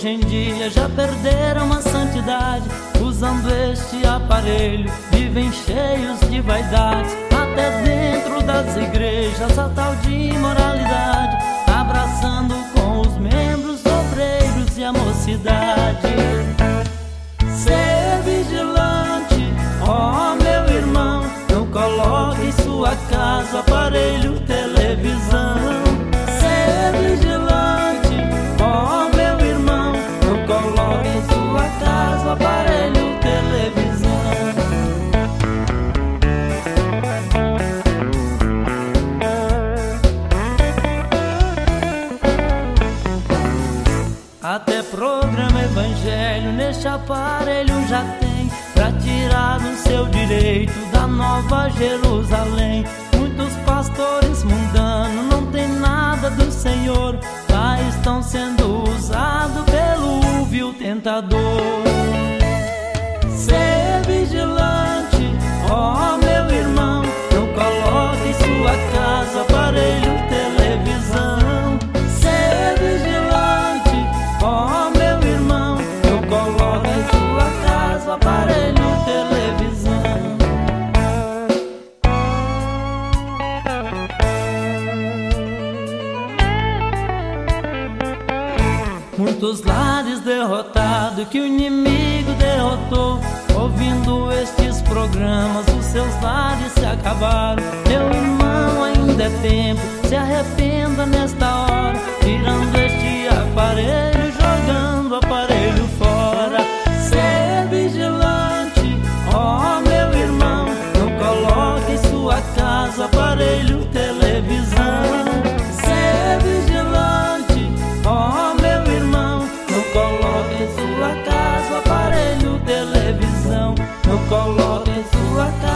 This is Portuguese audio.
hoje em dia já perderam a santidade. Usando este aparelho vivem cheios de vaidade. Até dentro das igrejas a tal de imoralidade, abraçando com os membros, obreiros e a mocidade. Ser vigilante, ó meu irmão, não coloque em sua casa aparelho, televisão. Ser vigilante, ó meu irmão, não coloque em sua casa aparelho, televisão. Até programa evangelho neste aparelho já tem, pra tirar o seu direito da Nova Jerusalém. Muitos pastores mundanos não tem nada do Senhor, lá estão sendo usados pelo vil tentador. Ser vigilante, ó meu irmão, não coloque em sua casa aparelho, televisão. Ser vigilante, ó meu irmão, não coloque em sua casa aparelho, televisão. Muitos lares derrotados que o inimigo derrotou, ouvindo estes programas os seus lares se acabaram. Meu irmão, ainda é tempo, se arrependa nesta hora, tirando este aparelho, jogando o aparelho fora. Ser vigilante, ó meu irmão, não coloque em sua casa aparelho, televisão. Ser vigilante, ó meu irmão, não coloque em sua casa aparelho, televisão. Não coloque em sua casa